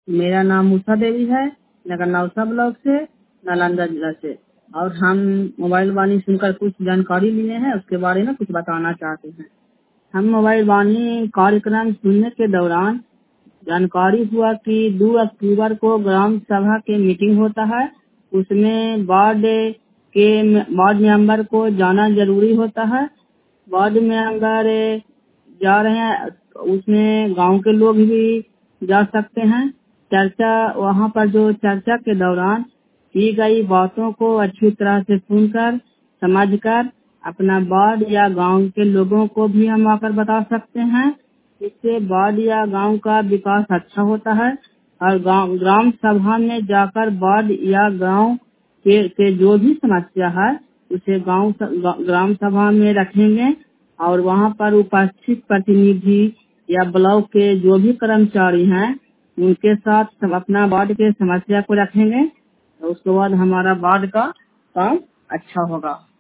मेरा नाम उषा देवी है, नगर नौसा ब्लॉक से, नालंदा जिला से। और हम मोबाइल वाणी सुनकर कुछ जानकारी लिए हैं, उसके बारे में कुछ बताना चाहते हैं। हम मोबाइल वाणी कार्यक्रम सुनने के दौरान जानकारी हुआ कि 2 अक्टूबर को ग्राम सभा के मीटिंग होता है। उसमें वार्ड मेंबर को जाना जरूरी होता है। वार्ड मेंबर जा रहे हैं, उसमें गांव के लोग भी जा सकते हैं। चर्चा वहां पर जो चर्चा के दौरान की गई बातों को अच्छी तरह से सुनकर समझकर अपना वार्ड या गांव के लोगों को भी हम आकर बता सकते हैं। इससे वार्ड या गांव का विकास अच्छा होता है। और ग्राम सभा में जाकर वार्ड या गांव के जो भी समस्या है उसे ग्राम सभा में रखेंगे और वहां पर उपस्थित प्रतिनिधि या ब्लॉक के जो भी कर्मचारी हैं उनके साथ सब अपना वार्ड के समस्या को रखेंगे। तो उसके बाद हमारा वार्ड का काम अच्छा होगा।